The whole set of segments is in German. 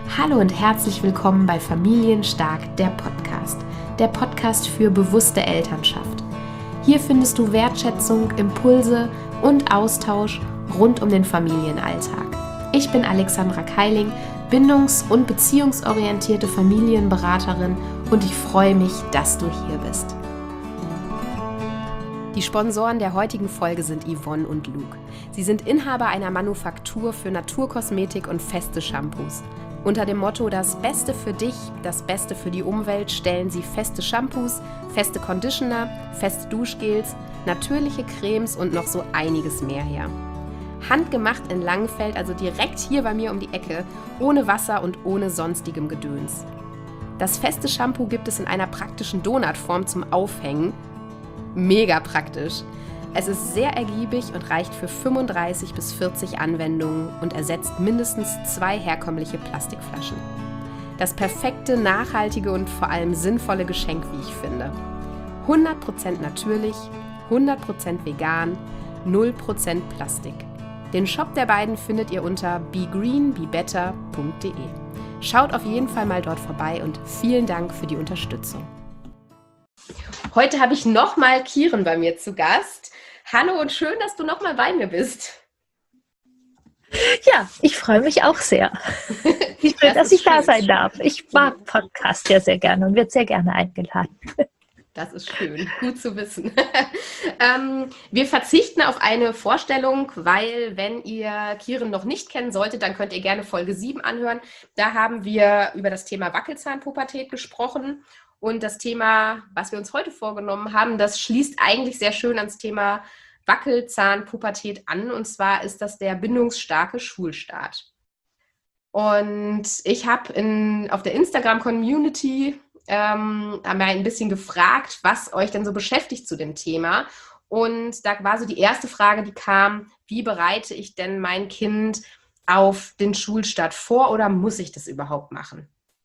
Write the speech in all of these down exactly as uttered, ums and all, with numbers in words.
Hallo und herzlich willkommen bei Familienstark, der Podcast. Der Podcast für bewusste Elternschaft. Hier findest du Wertschätzung, Impulse und Austausch rund um den Familienalltag. Ich bin Alexandra Keiling, bindungs- und beziehungsorientierte Familienberaterin und ich freue mich, dass du hier bist. Die Sponsoren der heutigen Folge sind Yvonne und Luke. Sie sind Inhaber einer Manufaktur für Naturkosmetik und feste Shampoos. Unter dem Motto „Das Beste für dich, das Beste für die Umwelt“ stellen sie feste Shampoos, feste Conditioner, feste Duschgels, natürliche Cremes und noch so einiges mehr her. Handgemacht in Langenfeld, also direkt hier bei mir um die Ecke, ohne Wasser und ohne sonstigem Gedöns. Das feste Shampoo gibt es in einer praktischen Donutform zum Aufhängen. Mega praktisch. Es ist sehr ergiebig und reicht für fünfunddreißig bis vierzig Anwendungen und ersetzt mindestens zwei herkömmliche Plastikflaschen. Das perfekte, nachhaltige und vor allem sinnvolle Geschenk, wie ich finde. hundert Prozent natürlich, hundert Prozent vegan, null Prozent Plastik. Den Shop der beiden findet ihr unter be green be better punkt de. Schaut auf jeden Fall mal dort vorbei und vielen Dank für die Unterstützung. Heute habe ich nochmal Kieren bei mir zu Gast. Hallo und schön, dass du nochmal bei mir bist. Ja, ich freue mich auch sehr. Wie schön, das dass ich schön. da sein darf. Ich mag Podcast ja sehr gerne und werde sehr gerne eingeladen. Das ist schön, gut zu wissen. ähm, wir verzichten auf eine Vorstellung, weil wenn ihr Kieren noch nicht kennen solltet, dann könnt ihr gerne Folge sieben anhören. Da haben wir über das Thema Wackelzahnpubertät gesprochen. Und das Thema, was wir uns heute vorgenommen haben, das schließt eigentlich sehr schön ans Thema Wackelzahnpubertät an. Und zwar ist das der bindungsstarke Schulstart. Und ich habe in auf der Instagram-Community ähm, mal ein bisschen gefragt, was euch denn so beschäftigt zu dem Thema. Und da war so die erste Frage, die kam: Wie bereite ich denn mein Kind auf den Schulstart vor oder muss ich das überhaupt machen?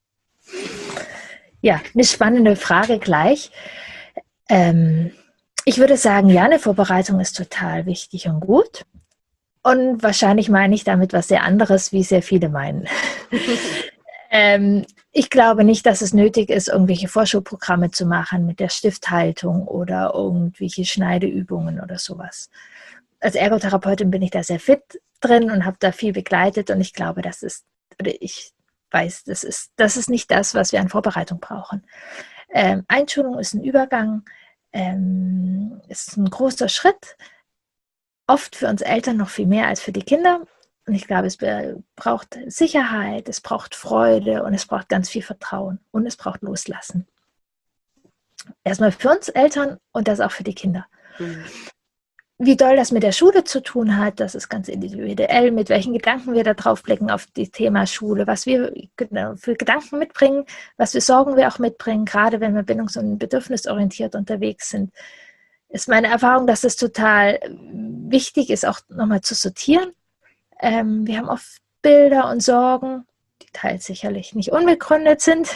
Ja, eine spannende Frage gleich. Ähm, ich würde sagen, ja, eine Vorbereitung ist total wichtig und gut. Und wahrscheinlich meine ich damit was sehr anderes, wie sehr viele meinen. ähm, ich glaube nicht, dass es nötig ist, irgendwelche Vorschulprogramme zu machen mit der Stifthaltung oder irgendwelche Schneideübungen oder sowas. Als Ergotherapeutin bin ich da sehr fit drin und habe da viel begleitet und ich glaube, das ist, oder ich weiß, das ist, das ist nicht das, was wir an Vorbereitung brauchen. Ähm, Einschulung ist ein Übergang, ähm, ist ein großer Schritt, oft für uns Eltern noch viel mehr als für die Kinder. Und ich glaube, es braucht Sicherheit, es braucht Freude und es braucht ganz viel Vertrauen und es braucht Loslassen. Erstmal für uns Eltern und das auch für die Kinder. Mhm. Wie doll das mit der Schule zu tun hat, das ist ganz individuell, mit welchen Gedanken wir da drauf blicken auf das Thema Schule, was wir für Gedanken mitbringen, was für Sorgen wir auch mitbringen, gerade wenn wir bindungs- und bedürfnisorientiert unterwegs sind. Ist meine Erfahrung, dass es total wichtig ist, auch nochmal zu sortieren. Ähm, wir haben oft Bilder und Sorgen, die teils sicherlich nicht unbegründet sind.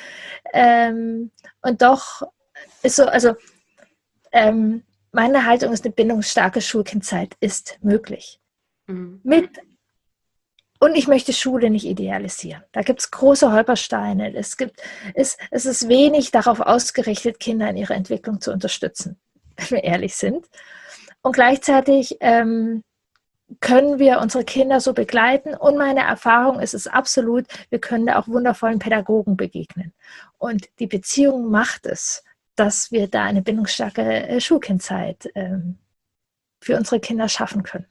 Ähm, und doch ist so, also ähm, meine Haltung ist, eine bindungsstarke Schulkindzeit ist möglich. Mhm. Mit, und ich möchte Schule nicht idealisieren. Da gibt es große Holpersteine. Es, gibt, es, es ist wenig darauf ausgerichtet, Kinder in ihrer Entwicklung zu unterstützen, wenn wir ehrlich sind. Und gleichzeitig ähm, können wir unsere Kinder so begleiten. Und meine Erfahrung ist es absolut, wir können da auch wundervollen Pädagogen begegnen. Und die Beziehung macht es, dass wir da eine bindungsstarke äh, Schulkindzeit ähm, für unsere Kinder schaffen können.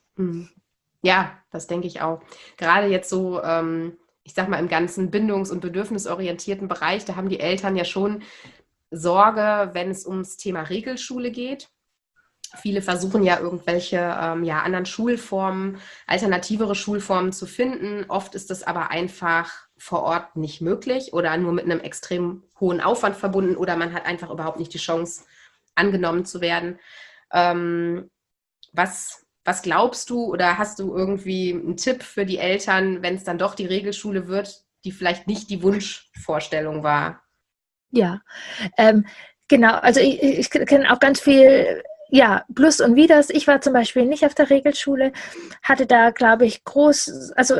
Ja, das denke ich auch. Gerade jetzt so, ähm, ich sag mal, im ganzen bindungs- und bedürfnisorientierten Bereich, da haben die Eltern ja schon Sorge, wenn es ums Thema Regelschule geht. Viele versuchen ja irgendwelche ähm, ja, anderen Schulformen, alternativere Schulformen zu finden. Oft ist das aber einfach vor Ort nicht möglich oder nur mit einem extrem hohen Aufwand verbunden oder man hat einfach überhaupt nicht die Chance, angenommen zu werden. Ähm, was, was glaubst du oder hast du irgendwie einen Tipp für die Eltern, wenn es dann doch die Regelschule wird, die vielleicht nicht die Wunschvorstellung war? Ja, ähm, genau. Also ich, ich kenne auch ganz viel... Ja, Plus und Widers. Ich war zum Beispiel nicht auf der Regelschule, hatte da, glaube ich, groß, also habe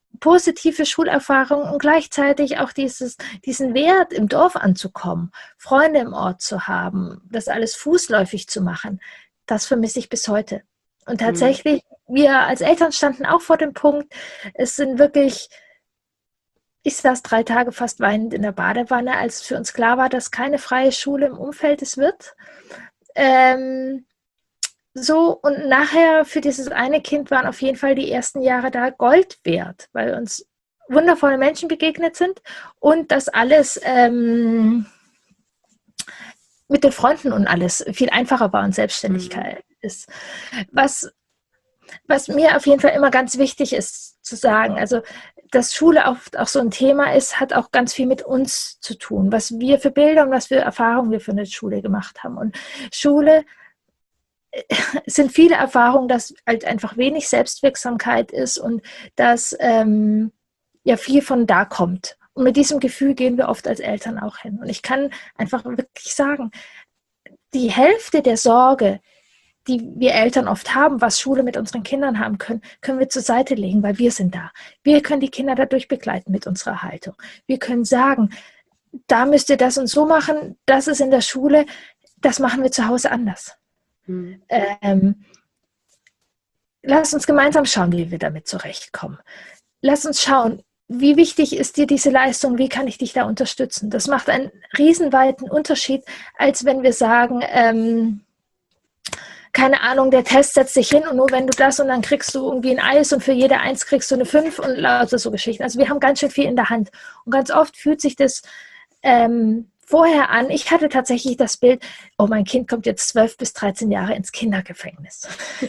positive Schulerfahrung und gleichzeitig auch dieses, diesen Wert, im Dorf anzukommen, Freunde im Ort zu haben, das alles fußläufig zu machen, das vermisse ich bis heute. Und tatsächlich, mhm. wir als Eltern standen auch vor dem Punkt, es sind wirklich, ich saß drei Tage fast weinend in der Badewanne, als für uns klar war, dass keine freie Schule im Umfeld es wird. Ähm, So, und nachher für dieses eine Kind waren auf jeden Fall die ersten Jahre da Gold wert, weil uns wundervolle Menschen begegnet sind und das alles ähm, mit den Freunden und alles viel einfacher war und Selbstständigkeit mhm. ist. Was, was mir auf jeden Fall immer ganz wichtig ist zu sagen, also dass Schule oft auch so ein Thema ist, hat auch ganz viel mit uns zu tun, was wir für Bilder und was für Erfahrungen wir für eine Schule gemacht haben. Und Schule es sind viele Erfahrungen, dass halt einfach wenig Selbstwirksamkeit ist und dass ähm, ja viel von da kommt. Und mit diesem Gefühl gehen wir oft als Eltern auch hin. Und ich kann einfach wirklich sagen, die Hälfte der Sorge, die wir Eltern oft haben, was Schule mit unseren Kindern haben können, können wir zur Seite legen, weil wir sind da. Wir können die Kinder dadurch begleiten mit unserer Haltung. Wir können sagen, da müsst ihr das und so machen, das ist in der Schule, das machen wir zu Hause anders. Mhm. Ähm, lass uns gemeinsam schauen, wie wir damit zurechtkommen. Lass uns schauen, wie wichtig ist dir diese Leistung, wie kann ich dich da unterstützen? Das macht einen riesenweiten Unterschied, als wenn wir sagen, ähm, keine Ahnung, der Test setzt dich hin und nur wenn du das und dann kriegst du irgendwie ein Eis und für jede Eins kriegst du eine Fünf und lauter so Geschichten. Also wir haben ganz schön viel in der Hand und ganz oft fühlt sich das ähm, vorher an, ich hatte tatsächlich das Bild, oh, mein Kind kommt jetzt zwölf bis dreizehn Jahre ins Kindergefängnis.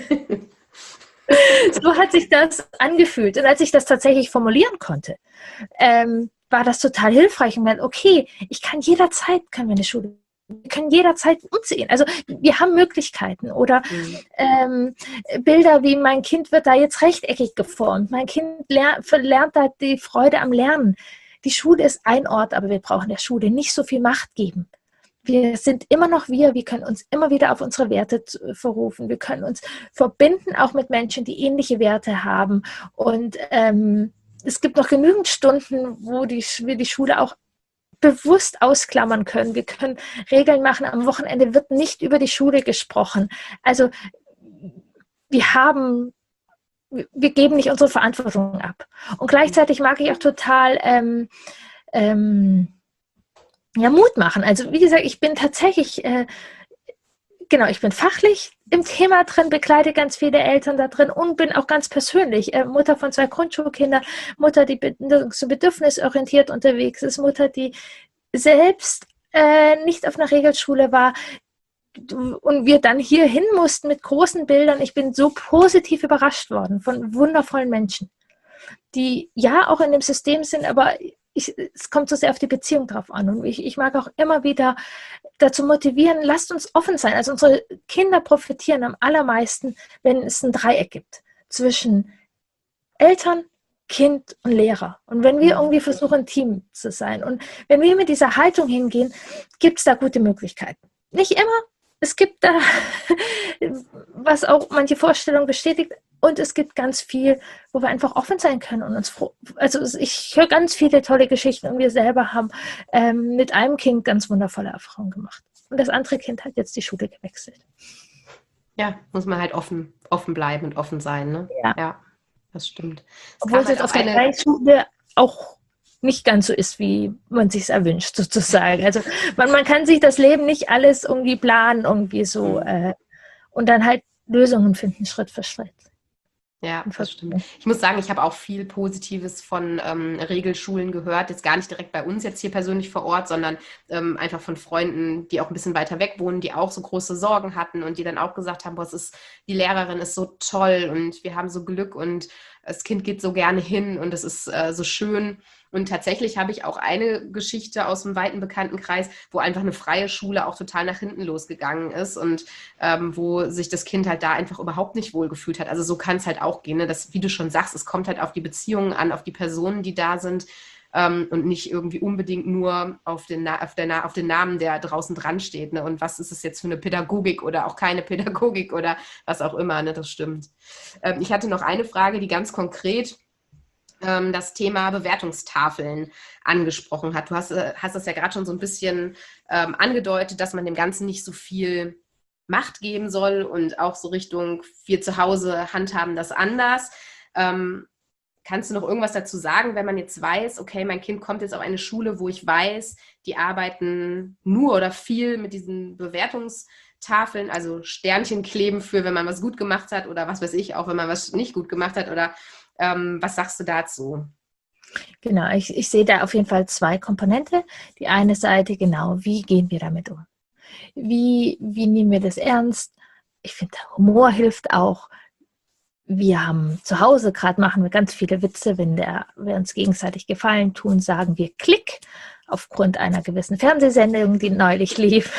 So hat sich das angefühlt. Und als ich das tatsächlich formulieren konnte, ähm, war das total hilfreich. Und dann, okay, ich kann jederzeit, können wir eine Schule, wir können jederzeit umziehen. Also wir haben Möglichkeiten. Oder mhm. ähm, Bilder wie, mein Kind wird da jetzt rechteckig geformt. Mein Kind lernt, lernt da die Freude am Lernen. Die Schule ist ein Ort, aber wir brauchen der Schule nicht so viel Macht geben. Wir sind immer noch wir, wir können uns immer wieder auf unsere Werte verrufen. Wir können uns verbinden, auch mit Menschen, die ähnliche Werte haben. Und ähm, es gibt noch genügend Stunden, wo die, wir die Schule auch bewusst ausklammern können. Wir können Regeln machen. Am Wochenende wird nicht über die Schule gesprochen. Also wir haben... wir geben nicht unsere Verantwortung ab. Und gleichzeitig mag ich auch total ähm, ähm, ja, Mut machen. Also wie gesagt, ich bin tatsächlich, äh, genau, ich bin fachlich im Thema drin, begleite ganz viele Eltern da drin und bin auch ganz persönlich äh, Mutter von zwei Grundschulkindern, Mutter, die so bedürfnisorientiert unterwegs ist, Mutter, die selbst äh, nicht auf einer Regelschule war, und wir dann hier hin mussten mit großen Bildern. Ich bin so positiv überrascht worden von wundervollen Menschen, die ja auch in dem System sind, aber ich, es kommt so sehr auf die Beziehung drauf an. Und ich, ich mag auch immer wieder dazu motivieren, lasst uns offen sein. Also unsere Kinder profitieren am allermeisten, wenn es ein Dreieck gibt zwischen Eltern, Kind und Lehrer. Und wenn wir irgendwie versuchen, ein Team zu sein und wenn wir mit dieser Haltung hingehen, gibt es da gute Möglichkeiten. Nicht immer. Es gibt da, was auch manche Vorstellungen bestätigt, und es gibt ganz viel, wo wir einfach offen sein können und uns froh. Also ich höre ganz viele tolle Geschichten und wir selber haben ähm, mit einem Kind ganz wundervolle Erfahrungen gemacht. Und das andere Kind hat jetzt die Schule gewechselt. Ja, muss man halt offen, offen bleiben und offen sein, ne? Ja, ja, das stimmt. Es Obwohl es halt jetzt auf eine... der Schule auch nicht ganz so ist, wie man sich es erwünscht, sozusagen. Also man, man kann sich das Leben nicht alles irgendwie planen, irgendwie so äh, und dann halt Lösungen finden, Schritt für Schritt. Ja, das stimmt. Ich muss sagen, ich habe auch viel Positives von ähm, Regelschulen gehört, jetzt gar nicht direkt bei uns jetzt hier persönlich vor Ort, sondern ähm, einfach von Freunden, die auch ein bisschen weiter weg wohnen, die auch so große Sorgen hatten und die dann auch gesagt haben, boah, es ist, die Lehrerin ist so toll und wir haben so Glück und das Kind geht so gerne hin und es ist äh, so schön. Und tatsächlich habe ich auch eine Geschichte aus einem weiten Bekanntenkreis, wo einfach eine freie Schule auch total nach hinten losgegangen ist und ähm, wo sich das Kind halt da einfach überhaupt nicht wohlgefühlt hat. Also so kann es halt auch gehen, ne? Das, wie du schon sagst, es kommt halt auf die Beziehungen an, auf die Personen, die da sind ähm, und nicht irgendwie unbedingt nur auf den, Na- auf, der Na- auf den Namen, der draußen dran steht. Ne? Und was ist es jetzt für eine Pädagogik oder auch keine Pädagogik oder was auch immer, ne? Das stimmt. Ähm, ich hatte noch eine Frage, die ganz konkret ähm, das Thema Bewertungstafeln angesprochen hat. Du hast, äh, hast das ja gerade schon so ein bisschen ähm, angedeutet, dass man dem Ganzen nicht so viel Macht geben soll und auch so Richtung wir zu Hause handhaben das anders. Ähm, kannst du noch irgendwas dazu sagen, wenn man jetzt weiß, okay, mein Kind kommt jetzt auf eine Schule, wo ich weiß, die arbeiten nur oder viel mit diesen Bewertungstafeln, also Sternchen kleben für, wenn man was gut gemacht hat oder was weiß ich, auch wenn man was nicht gut gemacht hat oder ähm, was sagst du dazu? Genau, ich, ich sehe da auf jeden Fall zwei Komponente. Die eine Seite, genau, wie gehen wir damit um? Wie, wie nehmen wir das ernst? Ich finde, Humor hilft auch. Wir haben zu Hause, gerade machen wir ganz viele Witze, wenn der, wir uns gegenseitig Gefallen tun, sagen wir Klick aufgrund einer gewissen Fernsehsendung, die neulich lief.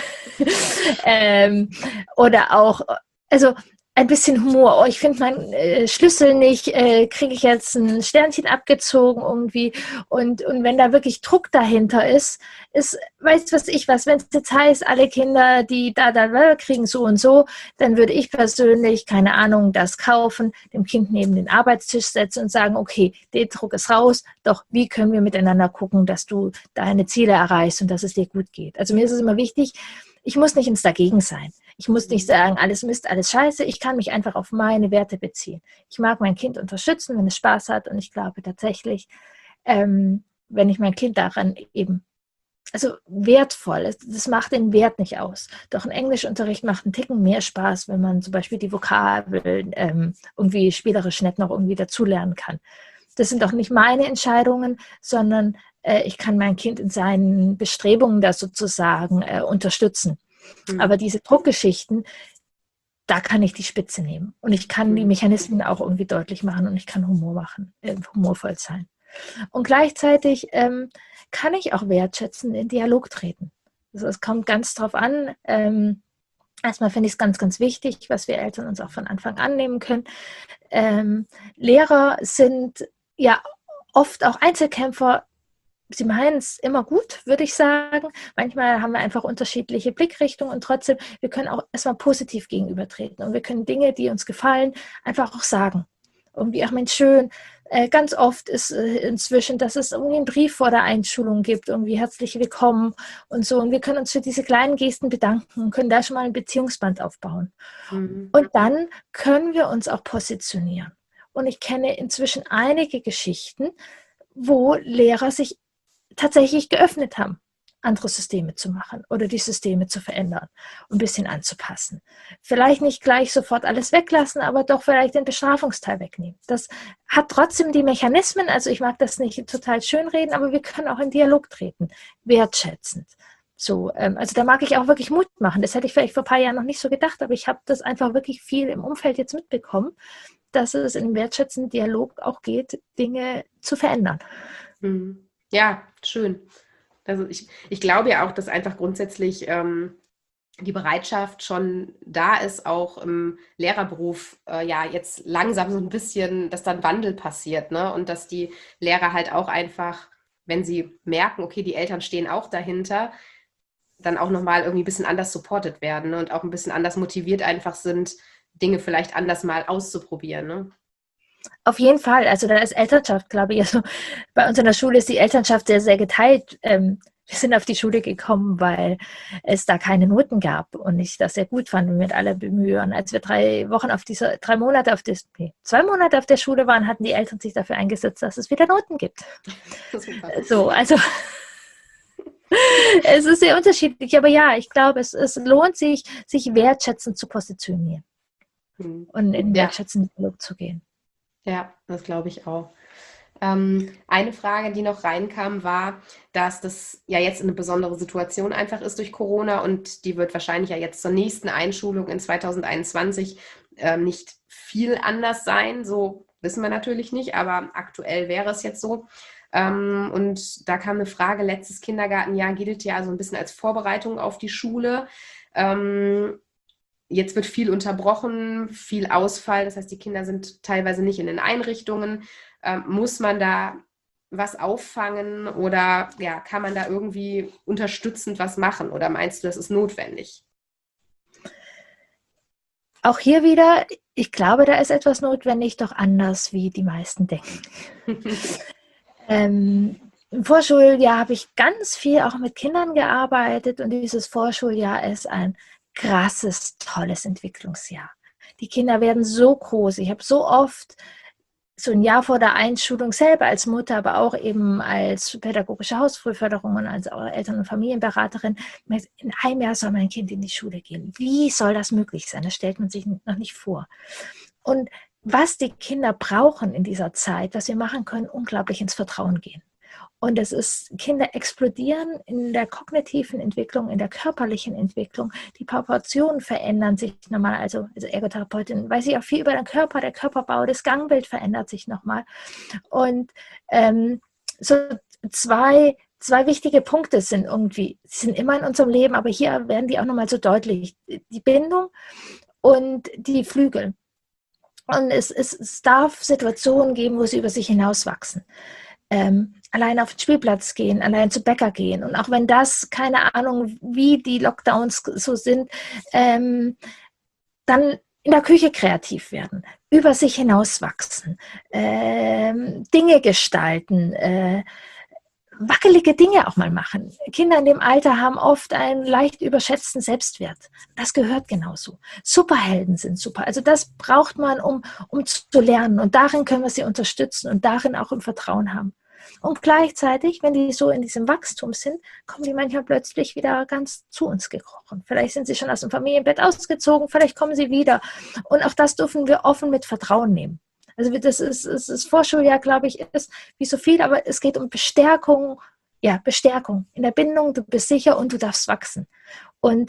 ähm, oder auch, also ein bisschen Humor. Oh, ich finde meinen äh, Schlüssel nicht, äh, kriege ich jetzt ein Sternchen abgezogen irgendwie. Und, und wenn da wirklich Druck dahinter ist, ist, weißt was ich was, wenn es jetzt heißt, alle Kinder, die da, da, da kriegen so und so, dann würde ich persönlich, keine Ahnung, das kaufen, dem Kind neben den Arbeitstisch setzen und sagen, okay, der Druck ist raus, doch wie können wir miteinander gucken, dass du deine Ziele erreichst und dass es dir gut geht. Also mir ist es immer wichtig, ich muss nicht ins Dagegen sein. Ich muss nicht sagen, alles Mist, alles Scheiße. Ich kann mich einfach auf meine Werte beziehen. Ich mag mein Kind unterstützen, wenn es Spaß hat. Und ich glaube tatsächlich, ähm, wenn ich mein Kind daran eben, also wertvoll, das macht den Wert nicht aus. Doch ein Englischunterricht macht einen Ticken mehr Spaß, wenn man zum Beispiel die Vokabeln ähm, irgendwie spielerisch nett noch irgendwie dazulernen kann. Das sind doch nicht meine Entscheidungen, sondern äh, ich kann mein Kind in seinen Bestrebungen da sozusagen äh, unterstützen. Mhm. Aber diese Druckgeschichten, da kann ich die Spitze nehmen. Und ich kann mhm. die Mechanismen auch irgendwie deutlich machen und ich kann Humor machen, äh, humorvoll sein. Und gleichzeitig ähm, kann ich auch wertschätzen in Dialog treten. Also es kommt ganz drauf an. Ähm, erstmal finde ich es ganz, ganz wichtig, was wir Eltern uns auch von Anfang an nehmen können. Ähm, Lehrer sind ja oft auch Einzelkämpfer. Sie meinen es immer gut, würde ich sagen. Manchmal haben wir einfach unterschiedliche Blickrichtungen und trotzdem, wir können auch erstmal positiv gegenübertreten und wir können Dinge, die uns gefallen, einfach auch sagen. Irgendwie, ach Mensch, schön. Äh, ganz oft ist äh, inzwischen, dass es irgendwie einen Brief vor der Einschulung gibt, irgendwie herzlich willkommen und so. Und wir können uns für diese kleinen Gesten bedanken, können da schon mal ein Beziehungsband aufbauen. Mhm. Und dann können wir uns auch positionieren. Und ich kenne inzwischen einige Geschichten, wo Lehrer sich tatsächlich geöffnet haben, andere Systeme zu machen oder die Systeme zu verändern und ein bisschen anzupassen. Vielleicht nicht gleich sofort alles weglassen, aber doch vielleicht den Bestrafungsteil wegnehmen. Das hat trotzdem die Mechanismen, also ich mag das nicht total schönreden, aber wir können auch in Dialog treten, wertschätzend. So, ähm, also da mag ich auch wirklich Mut machen. Das hätte ich vielleicht vor ein paar Jahren noch nicht so gedacht, aber ich habe das einfach wirklich viel im Umfeld jetzt mitbekommen, dass es in wertschätzenden Dialog auch geht, Dinge zu verändern. Mhm. Ja, schön. Also ich, ich glaube ja auch, dass einfach grundsätzlich ähm, die Bereitschaft schon da ist, auch im Lehrerberuf äh, ja jetzt langsam so ein bisschen, dass da ein Wandel passiert, ne? Und dass die Lehrer halt auch einfach, wenn sie merken, okay, die Eltern stehen auch dahinter, dann auch nochmal irgendwie ein bisschen anders supported werden, ne? Und auch ein bisschen anders motiviert einfach sind, Dinge vielleicht anders mal auszuprobieren, ne? Auf jeden Fall, also da ist Elternschaft, glaube ich, also bei uns in der Schule ist die Elternschaft sehr, sehr geteilt. Ähm, wir sind auf die Schule gekommen, weil es da keine Noten gab und ich das sehr gut fand und mit aller Bemühungen. Als wir drei Wochen auf dieser, drei Monate auf das, nee, zwei Monate auf der Schule waren, hatten die Eltern sich dafür eingesetzt, dass es wieder Noten gibt. So, also es ist sehr unterschiedlich, aber ja, ich glaube, es, es lohnt sich, sich wertschätzend zu positionieren hm. und in wertschätzenden Dialog zu gehen. Ja, das glaube ich auch. Ähm, eine Frage, die noch reinkam, war, dass das ja jetzt eine besondere Situation einfach ist durch Corona und die wird wahrscheinlich ja jetzt zur nächsten Einschulung in zwanzig einundzwanzig ähm, nicht viel anders sein. So wissen wir natürlich nicht, aber aktuell wäre es jetzt so. Ähm, und da kam eine Frage, letztes Kindergartenjahr gilt ja so ein bisschen als Vorbereitung auf die Schule. Ähm, Jetzt wird viel unterbrochen, viel Ausfall. Das heißt, die Kinder sind teilweise nicht in den Einrichtungen. Ähm, muss man da was auffangen oder ja, kann man da irgendwie unterstützend was machen? Oder meinst du, das ist notwendig? Auch hier wieder, Ich glaube, da ist etwas notwendig, doch anders, wie die meisten denken. ähm, Im Vorschuljahr habe ich ganz viel auch mit Kindern gearbeitet und dieses Vorschuljahr ist ein krasses, tolles Entwicklungsjahr. Die Kinder werden so groß. Ich habe so oft so ein Jahr vor der Einschulung selber als Mutter, aber auch eben als pädagogische Hausfrühförderung und als Eltern- und Familienberaterin, in einem Jahr soll mein Kind in die Schule gehen. Wie soll das möglich sein? Das stellt man sich noch nicht vor. Und was die Kinder brauchen in dieser Zeit, was wir machen können, unglaublich ins Vertrauen gehen. Und es ist, Kinder explodieren in der kognitiven Entwicklung, in der körperlichen Entwicklung. Die Proportionen verändern sich nochmal. Also, also Ergotherapeutin weiß ich auch viel über den Körper, der Körperbau, das Gangbild verändert sich nochmal. Und ähm, so zwei, zwei wichtige Punkte sind irgendwie, sie sind immer in unserem Leben, aber hier werden die auch nochmal so deutlich. Die Bindung und die Flügel. Und es, es, es darf Situationen geben, wo sie über sich hinauswachsen. Ähm, allein auf den Spielplatz gehen, allein zu Bäcker gehen. Und auch wenn das, keine Ahnung, wie die Lockdowns so sind, ähm, dann in der Küche kreativ werden, über sich hinauswachsen, ähm, Dinge gestalten, äh, wackelige Dinge auch mal machen. Kinder in dem Alter haben oft einen leicht überschätzten Selbstwert. Das gehört genauso. Superhelden sind super. Also das braucht man, um, um zu lernen. Und darin können wir sie unterstützen und darin auch ein Vertrauen haben. Und gleichzeitig, wenn die so in diesem Wachstum sind, kommen die manchmal plötzlich wieder ganz zu uns gekrochen. Vielleicht sind sie schon aus dem Familienbett ausgezogen, vielleicht kommen sie wieder. Und auch das dürfen wir offen mit Vertrauen nehmen. Also das ist, das ist Vorschuljahr, glaube ich, ist wie so viel, aber es geht um Bestärkung, ja, Bestärkung in der Bindung, du bist sicher und du darfst wachsen. Und,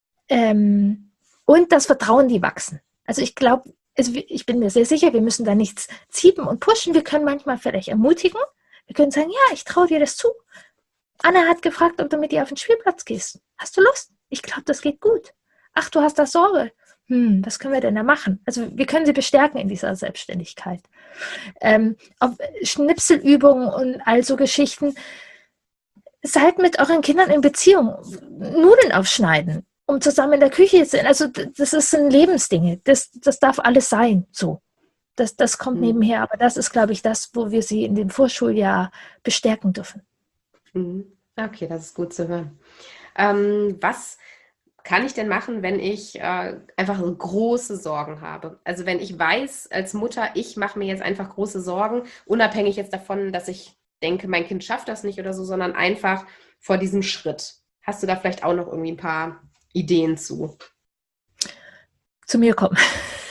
ähm, und das Vertrauen, die wachsen. Also ich glaube, ich bin mir sehr sicher, wir müssen da nichts ziehen und pushen, wir können manchmal vielleicht ermutigen, wir können sagen, ja, ich traue dir das zu. Anna hat gefragt, ob du mit ihr auf den Spielplatz gehst. Hast du Lust? Ich glaube, das geht gut. Ach, du hast da Sorge. Hm, was können wir denn da machen? Also wir können sie bestärken in dieser Selbstständigkeit. Ähm, auf Schnipselübungen und all so Geschichten. Seid mit euren Kindern in Beziehung. Nudeln aufschneiden, um zusammen in der Küche zu sein. Also das sind Lebensdinge. Das, das darf alles sein. So. Das, das kommt mhm. nebenher. Aber das ist, glaube ich, das, wo wir sie in dem Vorschuljahr bestärken dürfen. Okay, das ist gut zu hören. Ähm, was kann ich denn machen, wenn ich äh, einfach große Sorgen habe? Also wenn ich weiß als Mutter, ich mache mir jetzt einfach große Sorgen, unabhängig jetzt davon, dass ich denke, mein Kind schafft das nicht oder so, sondern einfach vor diesem Schritt. Hast du da vielleicht auch noch irgendwie ein paar Ideen zu? Zu mir kommen.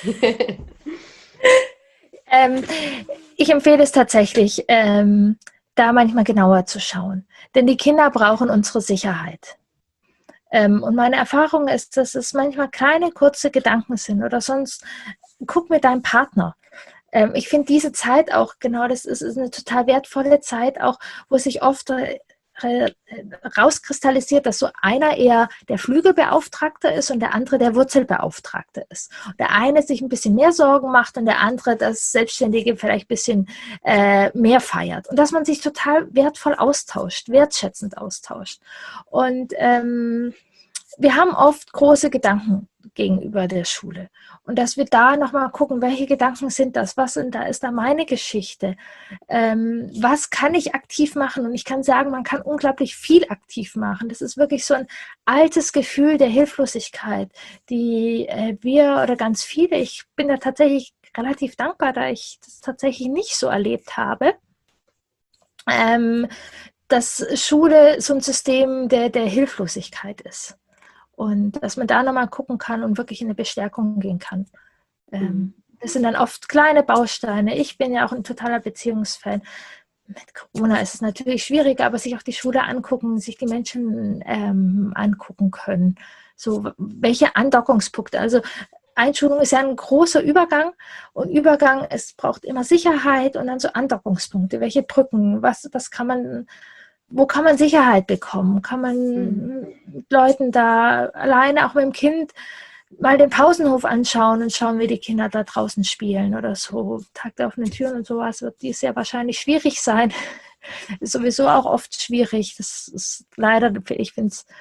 ähm, ich empfehle es tatsächlich, ähm, da manchmal genauer zu schauen. Denn die Kinder brauchen unsere Sicherheit. Ähm, und meine Erfahrung ist, dass es manchmal kleine, kurze Gedanken sind oder sonst, guck mit deinem Partner. Ähm, ich finde diese Zeit auch, genau, das ist, ist eine total wertvolle Zeit, auch wo sich oft äh, rauskristallisiert, dass so einer eher der Flügelbeauftragte ist und der andere der Wurzelbeauftragte ist. Und der eine sich ein bisschen mehr Sorgen macht und der andere das Selbstständige vielleicht ein bisschen äh, mehr feiert. Und dass man sich total wertvoll austauscht, wertschätzend austauscht. Und ähm, wir haben oft große Gedanken gegenüber der Schule. Und dass wir da nochmal gucken, welche Gedanken sind das? Was sind da? Ist da meine Geschichte? Ähm, was kann ich aktiv machen? Und ich kann sagen, man kann unglaublich viel aktiv machen. Das ist wirklich so ein altes Gefühl der Hilflosigkeit, die äh, wir oder ganz viele, ich bin da tatsächlich relativ dankbar, da ich das tatsächlich nicht so erlebt habe, ähm, dass Schule so ein System der, der Hilflosigkeit ist. Und dass man da nochmal gucken kann und wirklich in eine Bestärkung gehen kann. Ähm, das sind dann oft kleine Bausteine. Ich bin ja auch ein totaler Beziehungsfan. Mit Corona ist es natürlich schwieriger, aber sich auch die Schule angucken, sich die Menschen ähm, angucken können. So, welche Andockungspunkte? Also Einschulung ist ja ein großer Übergang und Übergang, es braucht immer Sicherheit und dann so Andockungspunkte. Welche Brücken? Was, was kann man... Wo kann man Sicherheit bekommen? Kann man mhm. mit Leuten da alleine, auch mit dem Kind, mal den Pausenhof anschauen und schauen, wie die Kinder da draußen spielen oder so. Tag der offenen Türen und sowas wird dies ja wahrscheinlich schwierig sein. Ist sowieso auch oft schwierig. Das ist leider, ich finde es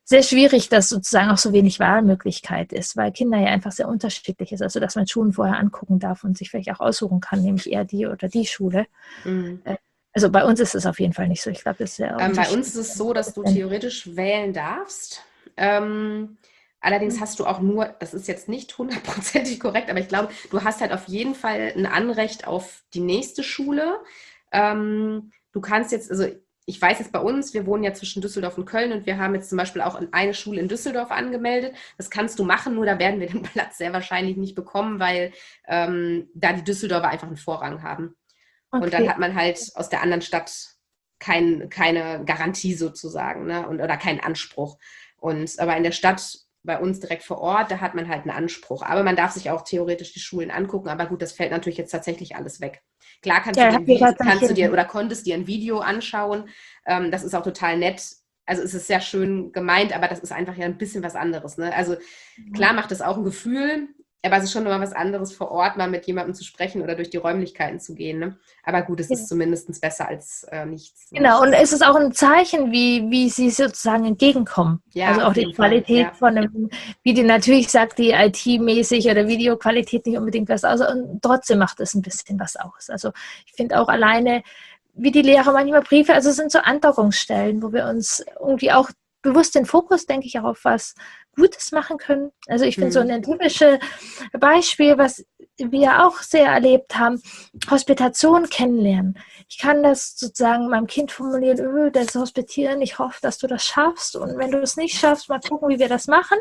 sehr schwierig, dass sozusagen auch so wenig Wahlmöglichkeit ist, weil Kinder ja einfach sehr unterschiedlich ist. Also dass man Schulen vorher angucken darf und sich vielleicht auch aussuchen kann, nämlich eher die oder die Schule. Mhm. Also bei uns ist es auf jeden Fall nicht so. Ich glaube, das ist sehr Ähm, bei uns ist es so, dass du theoretisch wählen darfst. Ähm, allerdings hast du auch nur, das ist jetzt nicht hundertprozentig korrekt, aber ich glaube, du hast halt auf jeden Fall ein Anrecht auf die nächste Schule. Ähm, du kannst jetzt, also ich weiß jetzt bei uns, wir wohnen ja zwischen Düsseldorf und Köln und wir haben jetzt zum Beispiel auch eine Schule in Düsseldorf angemeldet. Das kannst du machen, nur da werden wir den Platz sehr wahrscheinlich nicht bekommen, weil ähm, da die Düsseldorfer einfach einen Vorrang haben. Okay. Und dann hat man halt aus der anderen Stadt kein, keine Garantie sozusagen, ne? Und, oder keinen Anspruch. Und aber in der Stadt bei uns direkt vor Ort, da hat man halt einen Anspruch. Aber man darf sich auch theoretisch die Schulen angucken. Aber gut, das fällt natürlich jetzt tatsächlich alles weg. Klar kannst, ja, du, dir Video, kannst du dir oder konntest dir ein Video anschauen. Ähm, das ist auch total nett. Also es ist sehr schön gemeint, aber das ist einfach ja ein bisschen was anderes. Ne? Also klar macht das auch ein Gefühl, aber es ist schon immer was anderes, vor Ort mal mit jemandem zu sprechen oder durch die Räumlichkeiten zu gehen. Ne? Aber gut, es ja. ist zumindest besser als äh, nichts. Ne? Genau, und es ist auch ein Zeichen, wie, wie sie sozusagen entgegenkommen. Ja, also auch die Qualität ja. von einem Video. Natürlich sagt die I T-mäßig oder Videoqualität nicht unbedingt was aus, und trotzdem macht es ein bisschen was aus. Also ich finde auch alleine, wie die Lehrer manchmal Briefe, also es sind so Andockungsstellen, wo wir uns irgendwie auch bewusst den Fokus, denke ich, auch auf was Gutes machen können. Also ich finde mhm. so ein typisches Beispiel, was wir auch sehr erlebt haben, Hospitation kennenlernen. Ich kann das sozusagen meinem Kind formulieren, öh, das Hospitieren, ich hoffe, dass du das schaffst, und wenn du es nicht schaffst, mal gucken, wie wir das machen.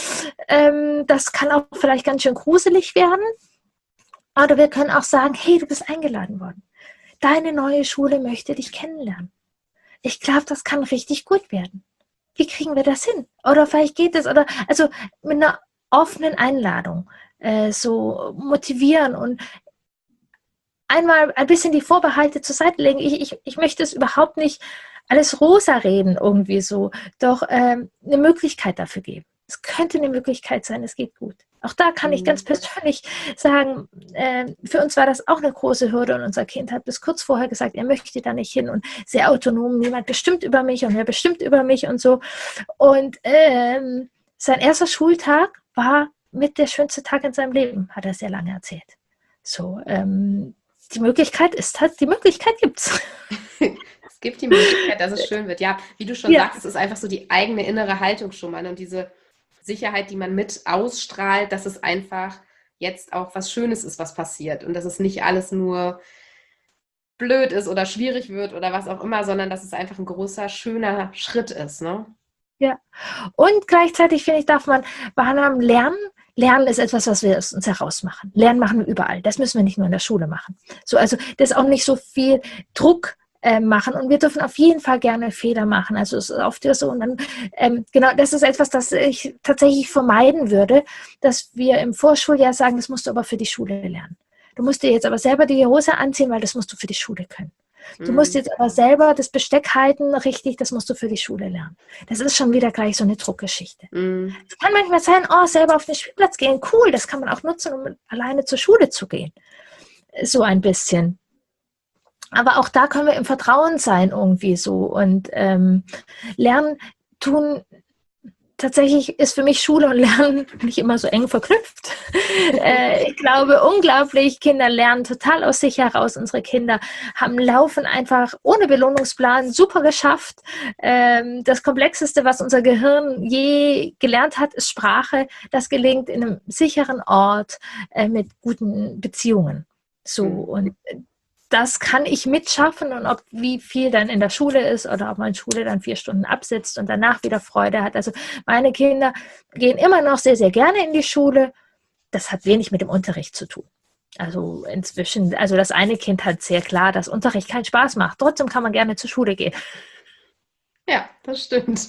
Ähm, das kann auch vielleicht ganz schön gruselig werden. Oder wir können auch sagen, hey, du bist eingeladen worden. Deine neue Schule möchte dich kennenlernen. Ich glaube, das kann richtig gut werden. Wie kriegen wir das hin? Oder vielleicht geht es, oder also mit einer offenen Einladung äh, so motivieren und einmal ein bisschen die Vorbehalte zur Seite legen. Ich, ich, ich möchte es überhaupt nicht alles rosa reden irgendwie so, doch ähm, eine Möglichkeit dafür geben. Es könnte eine Möglichkeit sein, es geht gut. Auch da kann ich ganz persönlich sagen, äh, für uns war das auch eine große Hürde, und unser Kind hat bis kurz vorher gesagt, er möchte da nicht hin und sehr autonom, niemand bestimmt über mich und wer bestimmt über mich und so. Und ähm, sein erster Schultag war mit der schönste Tag in seinem Leben, hat er sehr lange erzählt. So, ähm, die Möglichkeit ist halt, die Möglichkeit gibt's. Es gibt die Möglichkeit, dass es schön wird. Ja, wie du schon ja. sagst, es ist einfach so die eigene innere Haltung schon mal, und diese Sicherheit, die man mit ausstrahlt, dass es einfach jetzt auch was Schönes ist, was passiert, und dass es nicht alles nur blöd ist oder schwierig wird oder was auch immer, sondern dass es einfach ein großer, schöner Schritt ist. Ne? Ja, und gleichzeitig, finde ich, darf man wahrnehmen, lernen. Lernen ist etwas, was wir aus uns herausmachen. Lernen machen wir überall. Das müssen wir nicht nur in der Schule machen. So, also das ist auch nicht so viel Druck äh, machen, und wir dürfen auf jeden Fall gerne Fehler machen. Also es ist oft so, und dann, ähm, genau, das ist etwas, das ich tatsächlich vermeiden würde, dass wir im Vorschuljahr sagen, das musst du aber für die Schule lernen. Du musst dir jetzt aber selber die Hose anziehen, weil das musst du für die Schule können. Du musst jetzt aber selber das Besteck halten, richtig, das musst du für die Schule lernen. Das ist schon wieder gleich so eine Druckgeschichte. Mm. Es kann manchmal sein, oh, selber auf den Spielplatz gehen, cool, das kann man auch nutzen, um alleine zur Schule zu gehen. So ein bisschen. Aber auch da können wir im Vertrauen sein irgendwie so, und ähm, lernen tun. Tatsächlich ist für mich Schule und Lernen nicht immer so eng verknüpft. äh, ich glaube, unglaublich, Kinder lernen total aus sich heraus. Unsere Kinder haben Laufen einfach ohne Belohnungsplan super geschafft. Ähm, das Komplexeste, was unser Gehirn je gelernt hat, ist Sprache. Das gelingt in einem sicheren Ort äh, mit guten Beziehungen. So, und das kann ich mitschaffen, und ob wie viel dann in der Schule ist oder ob man Schule dann vier Stunden absitzt und danach wieder Freude hat. Also meine Kinder gehen immer noch sehr, sehr gerne in die Schule. Das hat wenig mit dem Unterricht zu tun. Also inzwischen, also das eine Kind hat sehr klar, dass Unterricht keinen Spaß macht. Trotzdem kann man gerne zur Schule gehen. Ja, das stimmt.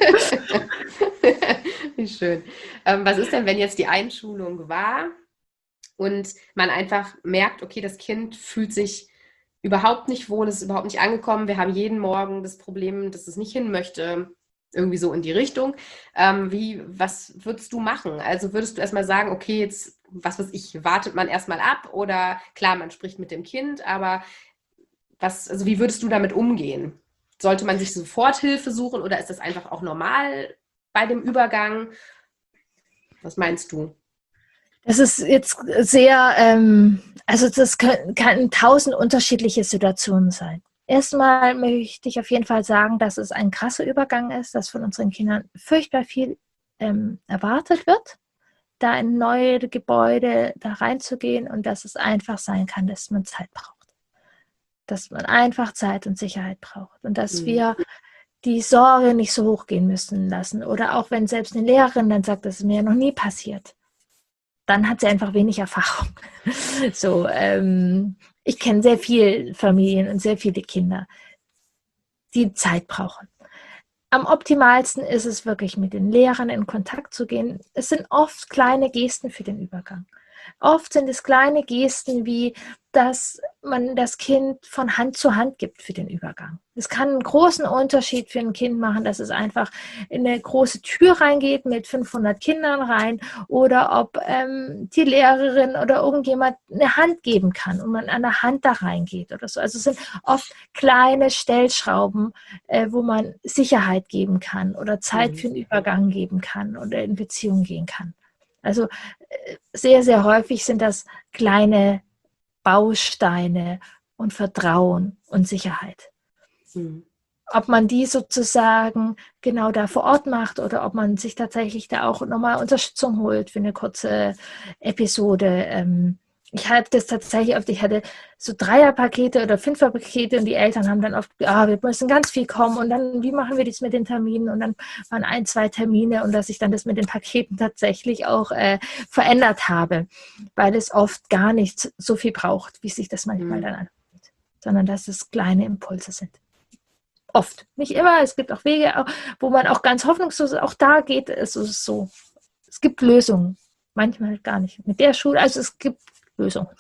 Wie schön. Ähm, was ist denn, wenn jetzt die Einschulung war und man einfach merkt, okay, das Kind fühlt sich überhaupt nicht wohl, es ist überhaupt nicht angekommen. Wir haben jeden Morgen das Problem, dass es nicht hin möchte, irgendwie so in die Richtung. Ähm, wie, was würdest du machen? Also würdest du erstmal sagen, okay, jetzt, was weiß ich, wartet man erstmal ab, oder klar, man spricht mit dem Kind, aber was, also wie würdest du damit umgehen? Sollte man sich sofort Hilfe suchen, oder ist das einfach auch normal, bei dem Übergang? Was meinst du? Das ist jetzt sehr, ähm, also das können, kann tausend unterschiedliche Situationen sein. Erstmal möchte ich auf jeden Fall sagen, dass es ein krasser Übergang ist, dass von unseren Kindern furchtbar viel ähm, erwartet wird, da in neue Gebäude da reinzugehen und dass es einfach sein kann, dass man Zeit braucht. Dass man einfach Zeit und Sicherheit braucht und dass mhm. wir die Sorge nicht so hoch gehen müssen lassen. Oder auch wenn selbst eine Lehrerin dann sagt, das ist mir ja noch nie passiert, dann hat sie einfach wenig Erfahrung. So, ähm, ich kenne sehr viele Familien und sehr viele Kinder, die Zeit brauchen. Am optimalsten ist es wirklich, mit den Lehrern in Kontakt zu gehen. Es sind oft kleine Gesten für den Übergang. Oft sind es kleine Gesten wie, dass man das Kind von Hand zu Hand gibt für den Übergang. Es kann einen großen Unterschied für ein Kind machen, dass es einfach in eine große Tür reingeht mit fünfhundert Kindern rein oder ob ähm, die Lehrerin oder irgendjemand eine Hand geben kann und man an der Hand da reingeht oder so. Also es sind oft kleine Stellschrauben, äh, wo man Sicherheit geben kann oder Zeit für den Übergang geben kann oder in Beziehung gehen kann. Also sehr, sehr häufig sind das kleine Bausteine und Vertrauen und Sicherheit. Mhm. Ob man die sozusagen genau da vor Ort macht oder ob man sich tatsächlich da auch nochmal Unterstützung holt für eine kurze Episode. Ähm, ich hatte das tatsächlich oft, ich hatte so Dreierpakete oder Fünferpakete und die Eltern haben dann oft, ah, wir müssen ganz viel kommen und dann, wie machen wir das mit den Terminen? Und dann waren ein, zwei Termine und dass ich dann das mit den Paketen tatsächlich auch äh, verändert habe, weil es oft gar nicht so viel braucht, wie sich das manchmal mhm. dann anfühlt, sondern dass es kleine Impulse sind. Oft, nicht immer, es gibt auch Wege, wo man auch ganz hoffnungslos, auch da geht es so, es gibt Lösungen, manchmal gar nicht. Mit der Schule, also es gibt Lösungen.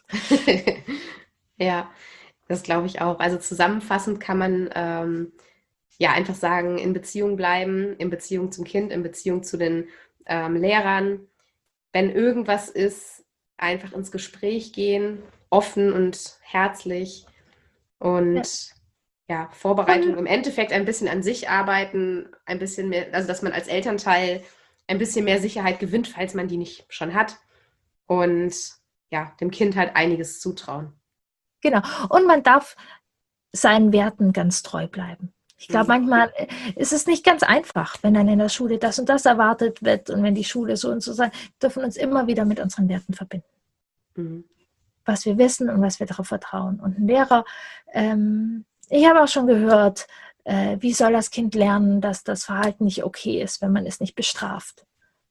Ja, das glaube ich auch. Also zusammenfassend kann man ähm, ja einfach sagen, in Beziehung bleiben, in Beziehung zum Kind, in Beziehung zu den ähm, Lehrern. Wenn irgendwas ist, einfach ins Gespräch gehen, offen und herzlich und ja, ja Vorbereitung, im Endeffekt ein bisschen an sich arbeiten, ein bisschen mehr, also dass man als Elternteil ein bisschen mehr Sicherheit gewinnt, falls man die nicht schon hat und ja, dem Kind halt einiges zutrauen. Genau. Und man darf seinen Werten ganz treu bleiben. Ich glaube, manchmal ist es nicht ganz einfach, wenn dann in der Schule das und das erwartet wird und wenn die Schule so und so sein, dürfen uns immer wieder mit unseren Werten verbinden. Mhm. Was wir wissen und was wir darauf vertrauen. Und ein Lehrer, ähm, ich habe auch schon gehört, äh, wie soll das Kind lernen, dass das Verhalten nicht okay ist, wenn man es nicht bestraft.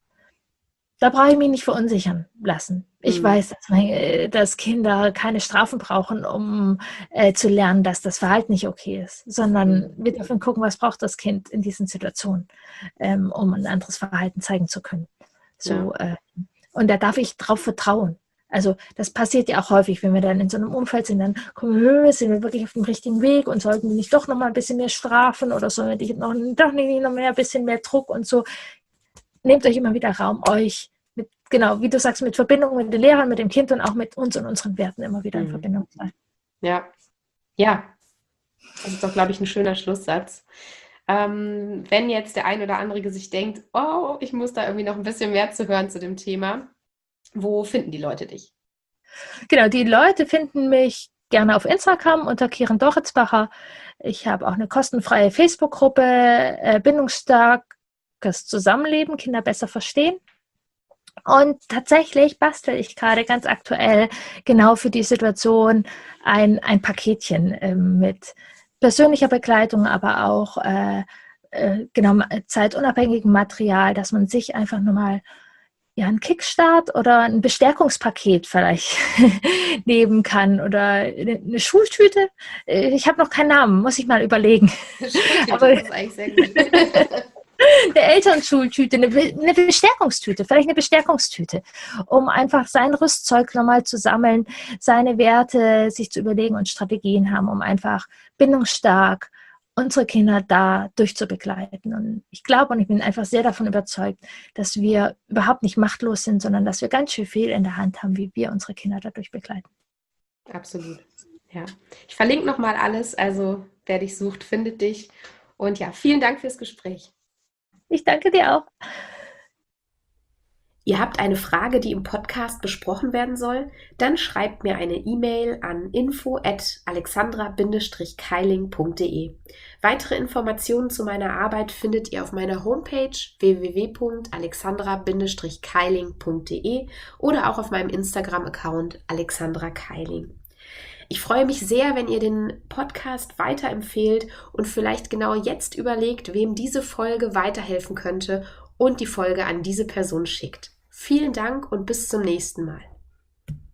Da brauche ich mich nicht verunsichern lassen. Ich mhm. weiß, dass, mein, dass Kinder keine Strafen brauchen, um äh, zu lernen, dass das Verhalten nicht okay ist, sondern mhm. wir dürfen gucken, was braucht das Kind in diesen Situationen, ähm, um ein anderes Verhalten zeigen zu können. So, ja. äh, und da darf ich drauf vertrauen. Also das passiert ja auch häufig, wenn wir dann in so einem Umfeld sind, dann kommen wir, sind wir wirklich auf dem richtigen Weg und sollten wir nicht doch noch mal ein bisschen mehr strafen oder sollen wir noch, doch nicht noch mehr, ein bisschen mehr Druck und so. Nehmt euch immer wieder Raum, euch mit, genau, wie du sagst, mit Verbindung mit den Lehrern, mit dem Kind und auch mit uns und unseren Werten immer wieder in mhm. Verbindung sein. Ja, ja, das ist doch, glaube ich, ein schöner Schlusssatz. Ähm, wenn jetzt der ein oder andere sich denkt, oh, ich muss da irgendwie noch ein bisschen mehr zu hören zu dem Thema, wo finden die Leute dich? Genau, die Leute finden mich gerne auf Instagram unter Kieren Doritzbacher. Ich habe auch eine kostenfreie Facebook-Gruppe, äh, Bindungsstarkes Zusammenleben, Kinder besser verstehen. Und tatsächlich bastel ich gerade ganz aktuell genau für die Situation ein, ein Paketchen äh, mit persönlicher Begleitung, aber auch äh, äh, genau zeitunabhängigem Material, dass man sich einfach nochmal ja, einen Kickstart oder ein Bestärkungspaket vielleicht nehmen kann oder eine Schultüte. Ich habe noch keinen Namen, muss ich mal überlegen. Schultüte, aber, das ist eigentlich sehr gut. Eine Elternschultüte, eine, eine Bestärkungstüte, vielleicht eine Bestärkungstüte, um einfach sein Rüstzeug nochmal zu sammeln, seine Werte sich zu überlegen und Strategien haben, um einfach bindungsstark unsere Kinder da durchzubegleiten. Und ich glaube und ich bin einfach sehr davon überzeugt, dass wir überhaupt nicht machtlos sind, sondern dass wir ganz schön viel in der Hand haben, wie wir unsere Kinder dadurch begleiten. Absolut, ja. Ich verlinke nochmal alles, also wer dich sucht, findet dich. Und ja, vielen Dank fürs Gespräch. Ich danke dir auch. Ihr habt eine Frage, die im Podcast besprochen werden soll? Dann schreibt mir eine E-Mail an info at alexandra keiling punkt de. Weitere Informationen zu meiner Arbeit findet ihr auf meiner Homepage w w w punkt alexandra keiling punkt de oder auch auf meinem Instagram-Account Alexandra Keiling. Ich freue mich sehr, wenn ihr den Podcast weiterempfehlt und vielleicht genau jetzt überlegt, wem diese Folge weiterhelfen könnte und die Folge an diese Person schickt. Vielen Dank und bis zum nächsten Mal.